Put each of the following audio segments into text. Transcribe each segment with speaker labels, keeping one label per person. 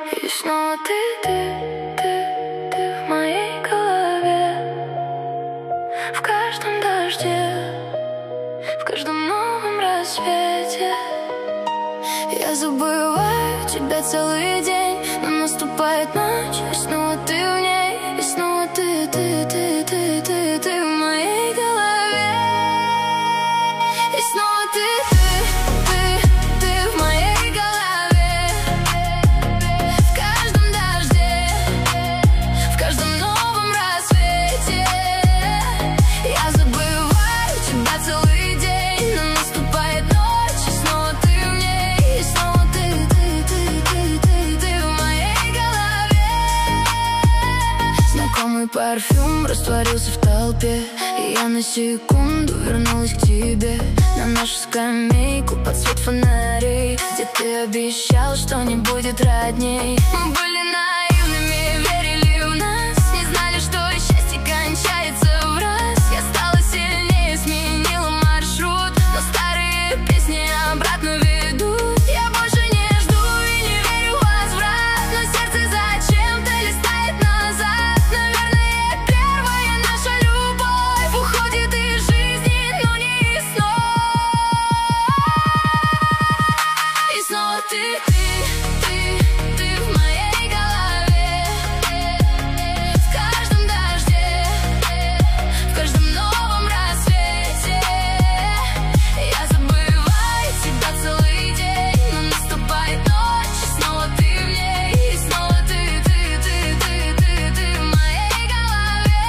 Speaker 1: И снова ты в моей голове, в каждом дожде, в каждом новом рассвете. Я забываю тебя целый день, но наступает ночь, и снова ты в ней, и снова ты в моей голове. И снова ты в моей голове, в каждом дожде, в каждом новом рассвете. Я забываю тебя целый день, но наступает ночь, и снова ты в ней, и снова ты в моей голове. Знакомый парфюм растворился в толпе, и я на секунду вернулась к тебе, на нашу скамейку под свет фонарей, где ты обещал, что не будет родней. Мы были наивными, верили в нас, не знали, что счастье кончается в раз. Я стала сильнее, сменила маршрут, но старые песни обратно ведут. Я больше не жду и не верю в возврат, но сердце зачем-то листает назад. Наверное, первая наша любовь уходит из жизни, но не снова. И снова ты в моей голове, в каждом дожде, в каждом новом рассвете. Я забываю тебя целый день, но наступает ночь, и снова ты в ней, и снова ты в моей голове.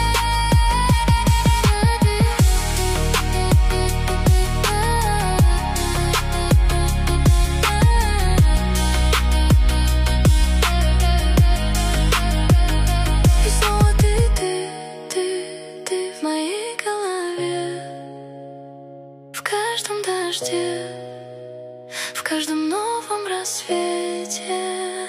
Speaker 1: И снова ты в моей голове, в каждом дожде, в каждом новом рассвете.